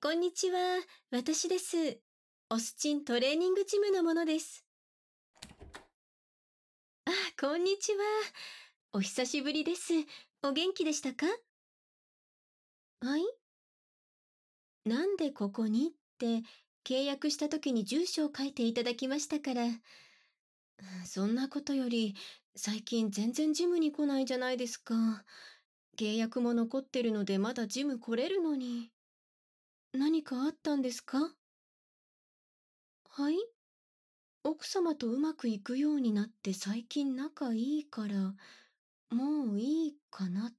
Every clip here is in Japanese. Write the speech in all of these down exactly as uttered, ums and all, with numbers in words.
こんにちは。私です。オスチントレーニングジムのものです。あ、こんにちは。お久しぶりです。お元気でしたか？はい。なんでここにって契約した時に住所を書いていただきましたから。うん、そんなことより、最近全然ジムに来ないじゃないですか。契約も残ってるのでまだジム来れるのに。何かあったんですか？はい。奥様とうまくいくようになって最近仲いいから、もういいかなって。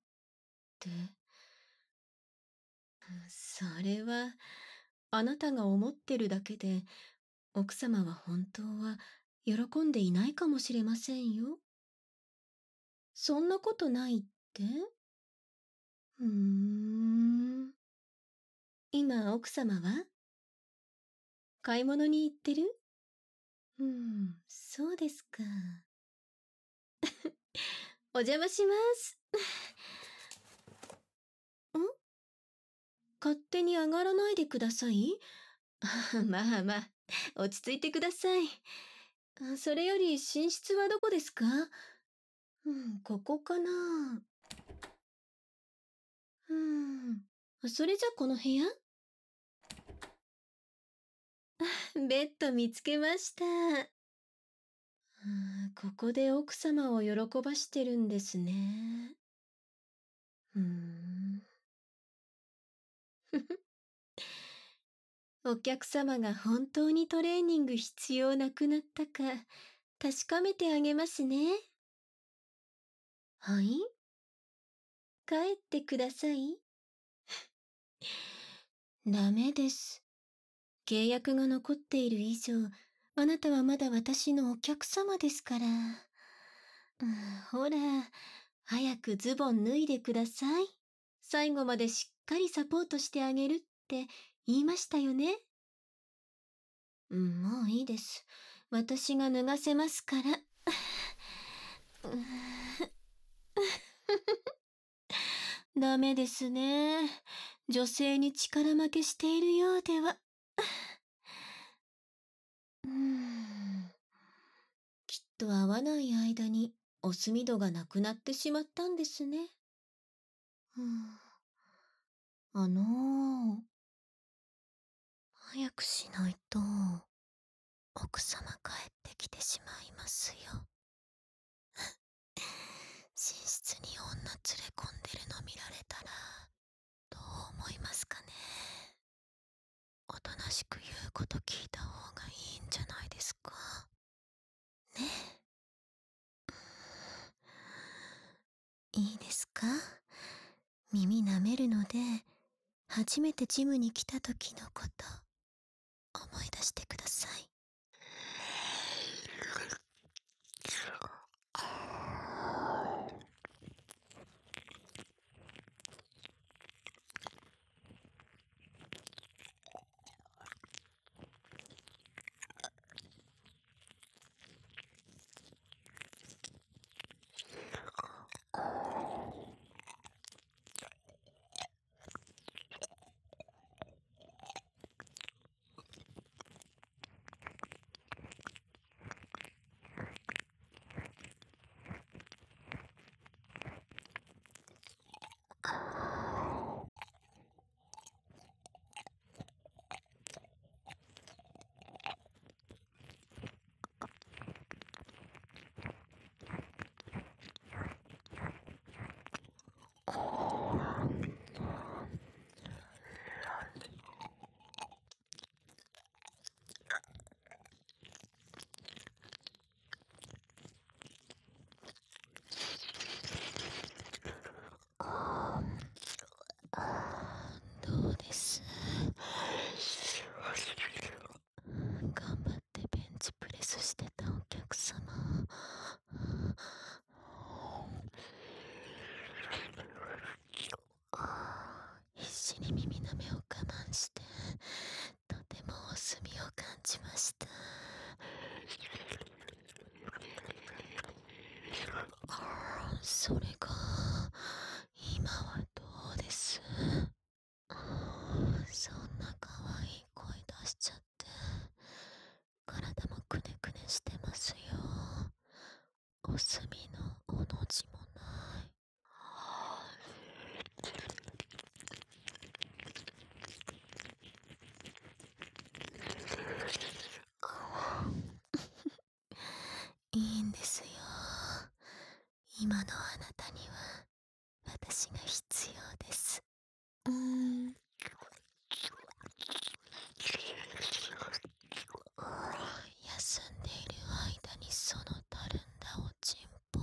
それは、あなたが思ってるだけで、奥様は本当は喜んでいないかもしれませんよ。そんなことないって？うーん。今奥様は買い物に行ってる？うん、そうですか。お邪魔します。ん勝手に上がらないでください。まあまあ、落ち着いてください。あ、それより寝室はどこですか？うん、ここかな。うん。それじゃこの部屋？ベッド見つけました。うん、ここで奥様を喜ばしてるんですね。うーん。お客様が本当にトレーニング必要なくなったか確かめてあげますね。はい。帰ってください。ダメです。契約が残っている以上、あなたはまだ私のお客様ですから。うん、ほら、早くズボン脱いでください。最後までしっかりサポートしてあげるって言いましたよね。うん、もういいです。私が脱がせますから。うん、ダメですね。女性に力負けしているようでは。うーん、きっと会わない間にお墨度がなくなってしまったんですね。うん、あのー、早くしないと奥様帰ってきてしまいますよ。寝室に女連れ込んでるの見られたらどう思いますかね。おとなしく言うこと聞いた方がいいんじゃないですかね。いいですか？耳舐めるので、初めてジムに来た時のこと思い出してください。 うーん。休んでいる間にそのたるんだおちんぽ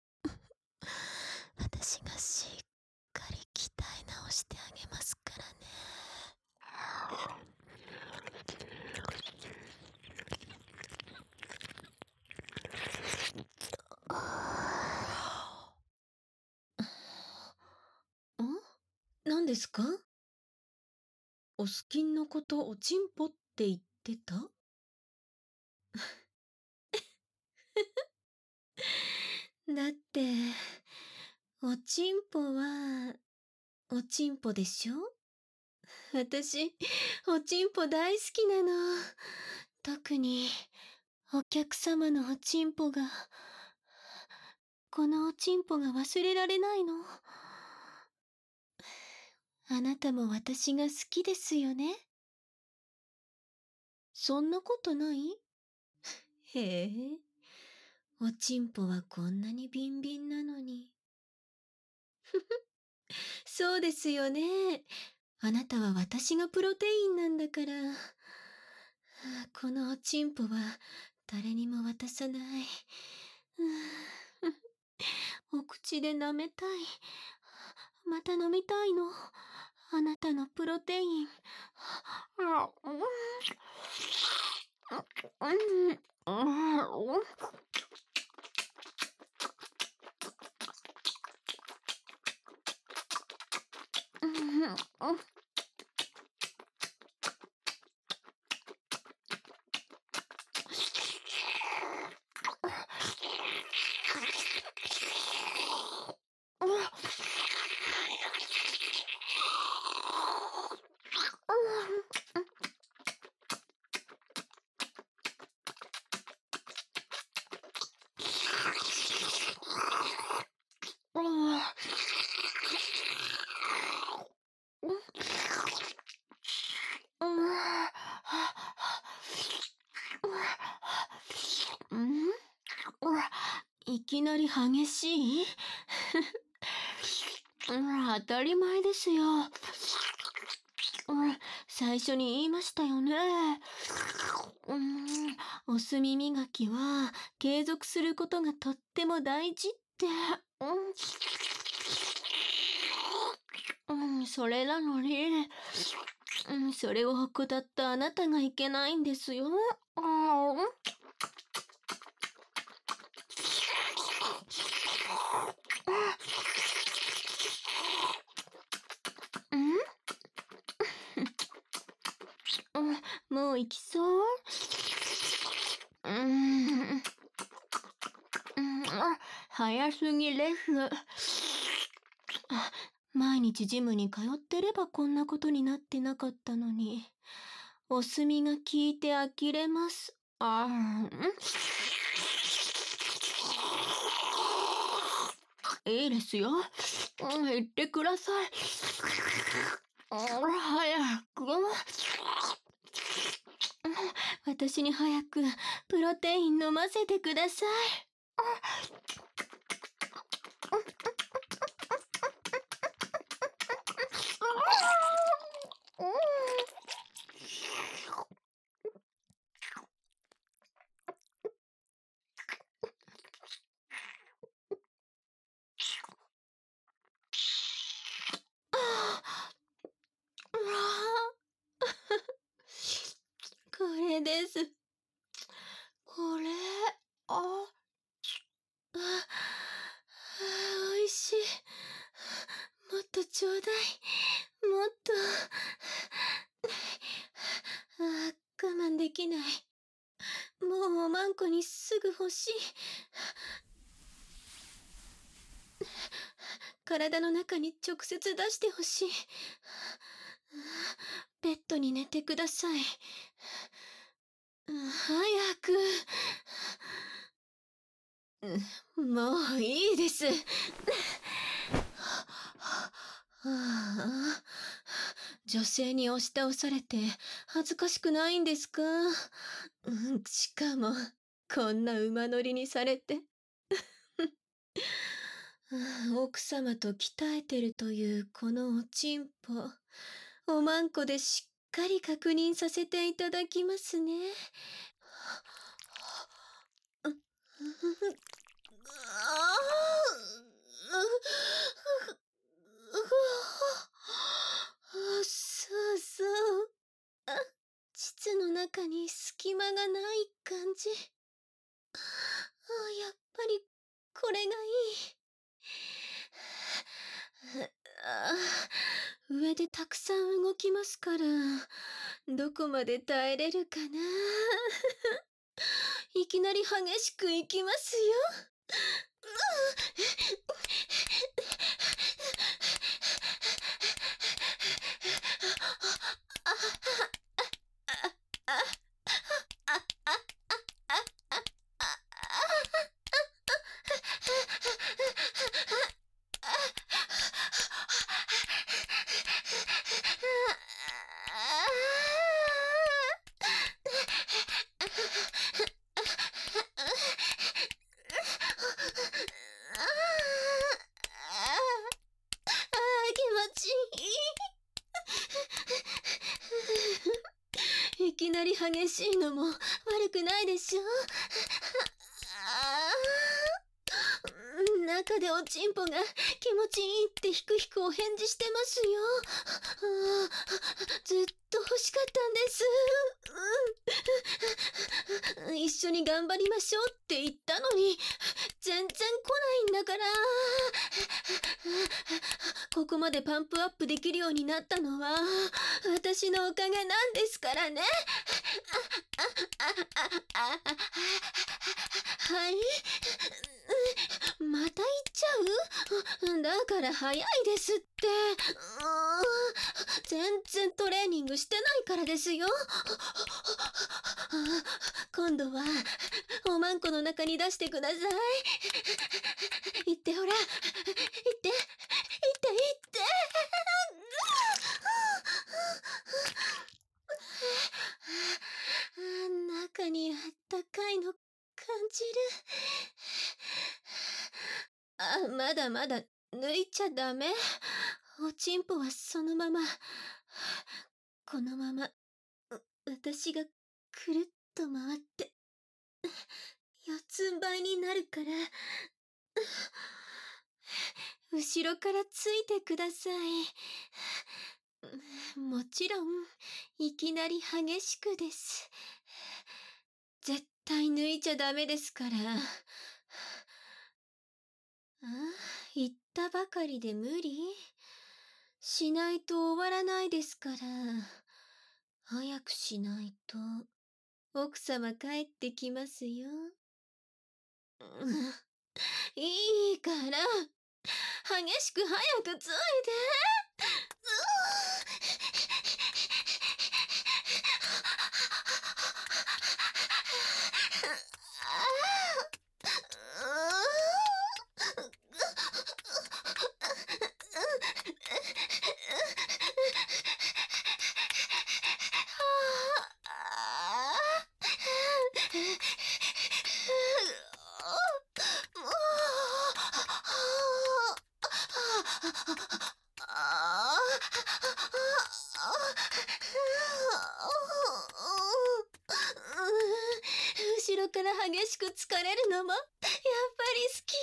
私がしっかり鍛え直してあげますからね。ん何ですか？おすきんのことおちんぽって言ってた？だって、おちんぽは、おちんぽでしょ？私、おちんぽ大好きなの。特に、お客様のおちんぽが、このおちんぽが忘れられないの。あなたも私が好きですよね？そんなことない？へえ、おちんぽはこんなにビンビンなのに。そうですよね。あなたは私がプロテインなんだから。このおちんぽは誰にも渡さない。お口で舐めたい。また飲みたいの。あなたのプロテイン。いきなり激しい？当たり前ですよ。最初に言いましたよね。お墨磨きは継続することがとっても大事って。うん、それなのに、うん、それを怠ったあなたがいけないんですよ。もう行きそう？うーん、早すぎです。毎日ジムに通ってればこんなことになってなかったのに。お墨が効いて呆れます。ああ、いいですよ。言ってください。早く。私に早くプロテイン飲ませてください。これです。これ、あ、あ、おいしい。もっとちょうだい。もっと。あ、我慢できない。もうおまんこにすぐ欲しい。体の中に直接出してほしい。ベッドに寝てください。早く。もういいです。はあ、女性に押し倒されて恥ずかしくないんですか？うん、しかもこんな馬乗りにされて。 あ奥様と鍛えてるというこのおちんぽ、おまんこでしっかり確認させていただきますね。うあそうそう。あ、膣の中に隙間がない感じ。あやっぱりこれがいい。あ上でたくさん動きますから、どこまで耐えれるかな。いきなり激しくいきますよ。いきなり激しいのも悪くないでしょ。あー中でおちんぽが気持ちいいってひくひくお返事してますよ。あずっと欲しかったんです。うん、一緒に頑張りましょうって言ったのに全然来ないんだから。ここまでパンプアップできるようになったのは私のおかげなんですからね。はい。また行っちゃう？だから早いですって。全然トレーニングしてないからですよ。今度はおまんこの中に出してください。言ってほら。言って言って言って。中にあったかいの感じる。あ、まだまだ抜いちゃダメ。おちんぽはそのまま。このまま、う私がくるっと回って、四つん這いになるから、後ろからついてください。もちろん、いきなり激しくです。絶対抜いちゃダメですから。あ、言ったばかりで無理？しないと終わらないですから。早くしないと、奥様帰ってきますよ。いいから、激しく早くついて。後ろから激しく疲れるのもやっぱり好き。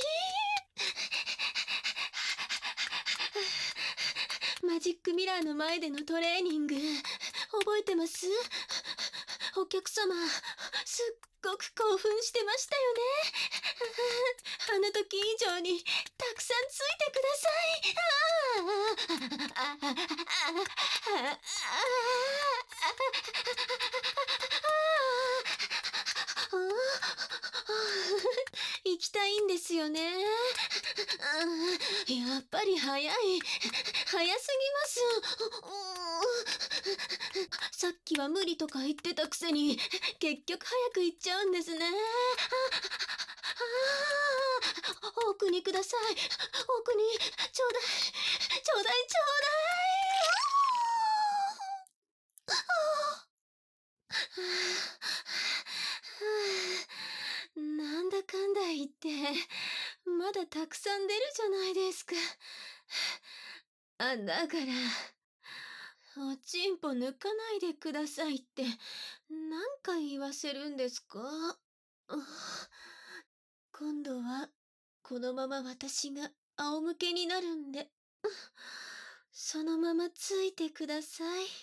マジックミラーの前でのトレーニング覚えてます？お客様すっごく興奮してましたよね。あの時以上にたくさんついてください。行きたいんですよね。やっぱり早い。早すぎます。さっきは無理とか言ってたくせに結局早く行っちゃうんですね。奥にください。奥にちょうだいちょうだいちょうだい。なんだかんだ言ってままだたくさん出るじゃないですか。あ、だから、おちんぽ抜かないでくださいって何回言わせるんですか？あ、今度はこのまま私が仰向けになるんで、そのままついてくださ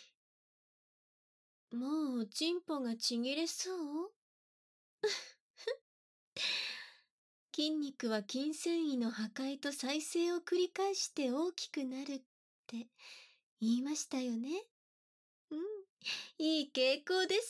い。もうおちんぽがちぎれそう？筋肉は筋繊維の破壊と再生を繰り返して大きくなるって言いましたよね。うん、いい傾向です。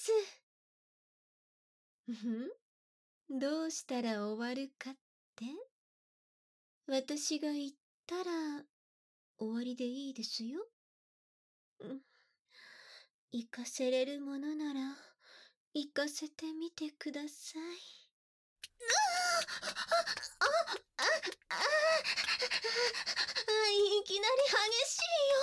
うん、どうしたら終わるかって？私が言ったら終わりでいいですよ。うん、行かせれるものなら行かせてみてください。ああああいきなり激しいよ。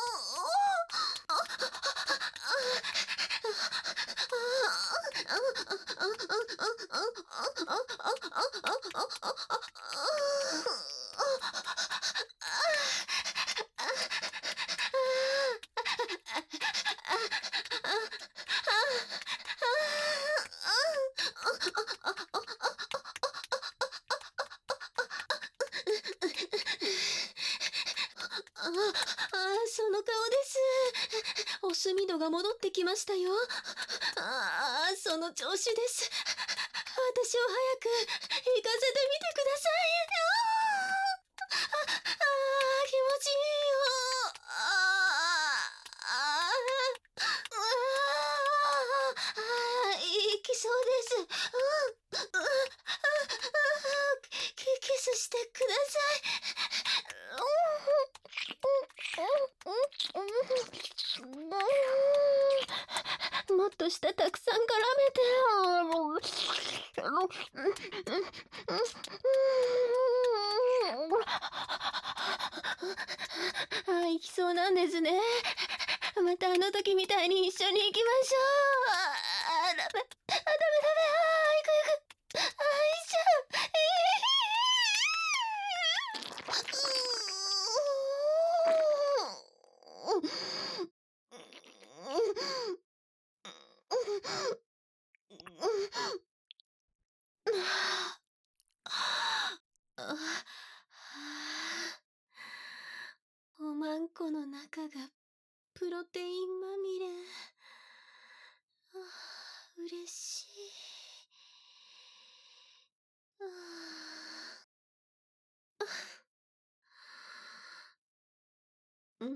ああ、その顔です。お墨度が戻ってきましたよ。ああ、その調子です。私を早く行かせてみてください。ああ、ああ、気持ちいいよ。ああ、ああ、ああ、行きそうです。うん、うん、キキスしてください。もっと舌たくさん絡めて。あ、行きそうなんですね。またあの時みたいに一緒に行きましょう。あ、ダメ、あ、ダメダメ、あ、行く行く。あ、一緒。おまんこの中がプロテインまみれ。ああ、嬉しい。ああ、うん、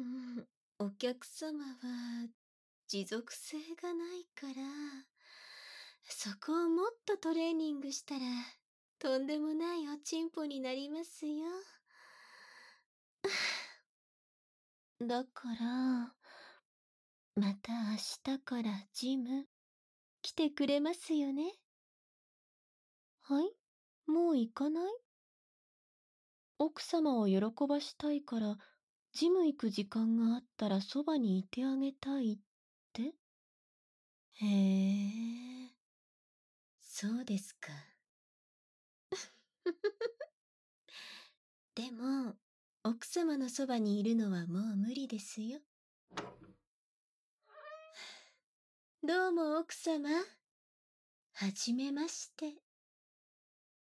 お客様は持続性がないから、そこをもっとトレーニングしたら、とんでもないおちんぽになりますよ。だから、また明日からジム、来てくれますよね？はい？もう行かない？奥様を喜ばしたいから、ジム行く時間があったらそばにいてあげたいって？へえ、そうですか。でも、奥様のそばにいるのはもう無理ですよ。どうも奥様。はじめまして。